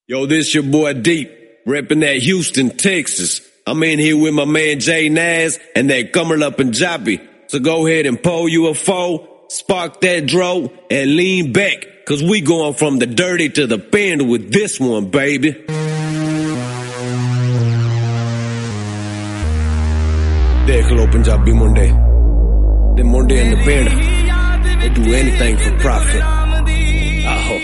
Yo, this your boy Deep, reppin' that Houston, Texas. I'm in here with my man Jay Naz and that Kamala Punjabi. So go ahead and pull you a foe, spark that dro, and lean back, cause we going from the dirty to the bend with this one, baby. Dekh lo Punjabi munde, the munde in the bend, they do anything for profit. Aho.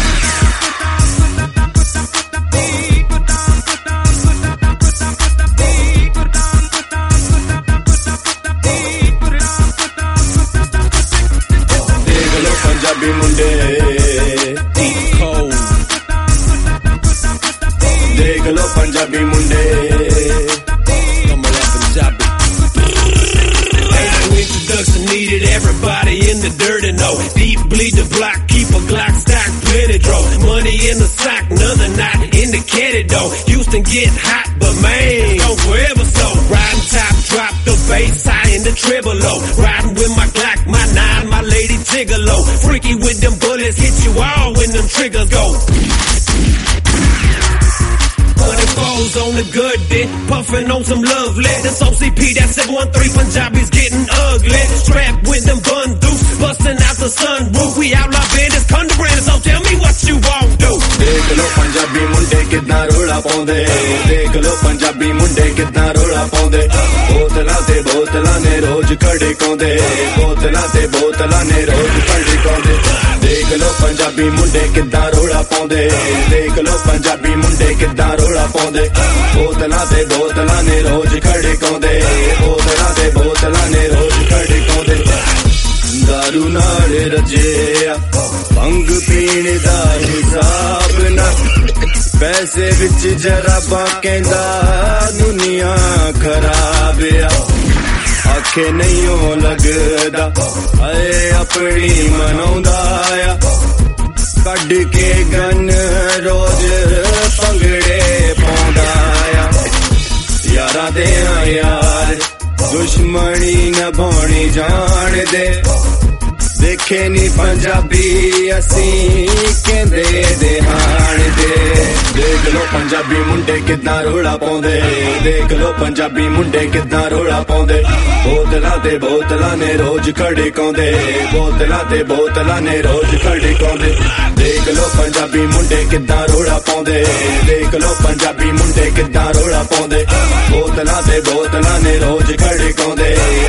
Punjabi munde, deep cold. Dekh lo Punjabi munde, Kamala Punjabi. Ain't no introduction needed, everybody in the dirt and know. Deep bleed the block, keep a Glock stock, plenty draw. Money in the sock, another knot indicated though. Houston get hot, but man, don't forever so. Riding top, drop the bass high in the treble low. Riding with my Glock, my 9, my lady gigolo. Freaky with them bullets, hit you all when them triggers go. 104's on the good day, puffin' on some lovely. This OCP, that 713 Punjabi's getting ugly. Strapped with them bundles, bustin' out the sunroof. We outlaw bandits, Condabrand, so tell me what you won't do. Dekh lo Punjabi munde kitna rola paunde, dekh lo Punjabi munde kitna rola paunde. Botlan ne roj khade kaunde, botlan ne roj khade kaunde. Dekh lo Punjabi munde kitna rola paunde, dekh lo Punjabi munde kitna rola paunde. Botlan ne roj khade kaunde, botlan ne roj khade kaunde. दारू नाल रजिया भंग पीने दा हिसाब ना, पैसे विच जराबा कहंदा दुनिया खराब आ। आखे नहीं हो लगदा अए अपनी मनाउंदा आ, कड के गन रोज पंगड़े पाउंदा आ। यारा दे यार दुश्मनी नभानी जान दे, देखे नी पंजाबी असी कहंदे देहान दे। देख लो पंजाबी मुंडे कितना रोला पाउंदे, देख लो पंजाबी मुंडे कितना रोला पाउंदे। बोतलां ने रोज खड़े काउंदे, बोतलां ने रोज खड़े काउंदे। देख लो पंजाबी मुंडे कितना रोला पाउंदे, देख लो पंजाबी मुंडे कितना रोला पाउंदे। बोतलां ने रोज खड़े काउंदे,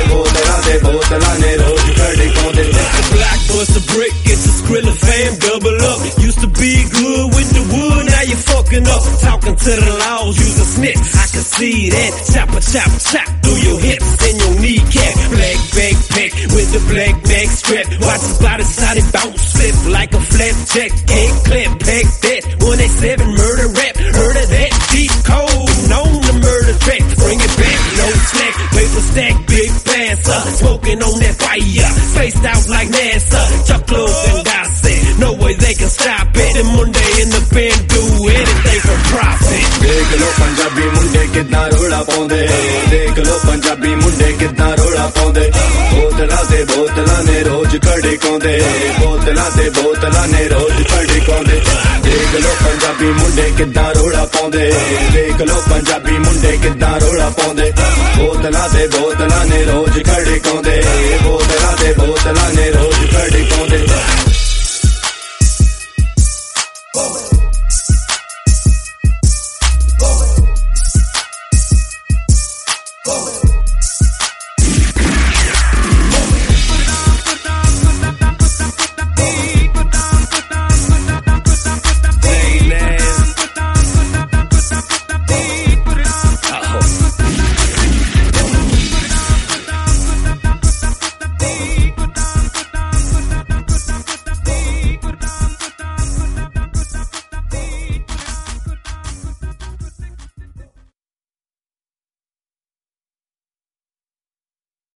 बोतलां ने रोज खड़े काउंदे। Black bust a brick, it's a Skrilla fam, double up. Used to be good with the wood, now you fucking up. Talking to the laws, use a snitch, I can see that. Chop through your hips and your kneecap. Black backpack with the black neck strap. Watch his body side it bounce, flip like a flapjack. Can't clap, pack that, 187 murder rap. Heard of that, deep cold, known the murder track. Bring it back, no slack, paper stack, big passer. Smoking on that fire, spaced out like NASA. Chuck close and dissect, no way they can stop it. And Monday in the pen do anything for profit. देख लो पंजाबी मुंडे कितना रोला पाउंदे, देख लो पंजाबी मुंडे कितना रोला पाउंदे। बोतलां ने रोज खड़े काउंदे, बोतलां ने रोज खड़े काउंदे। देख लो पंजाबी मुंडे कितना रोला पाउंदे, देख लो पंजाबी मुंडे कितना रोला पाउंदे। बोतलां ने रोज खड़े काउंदे, बोतलां ने रोज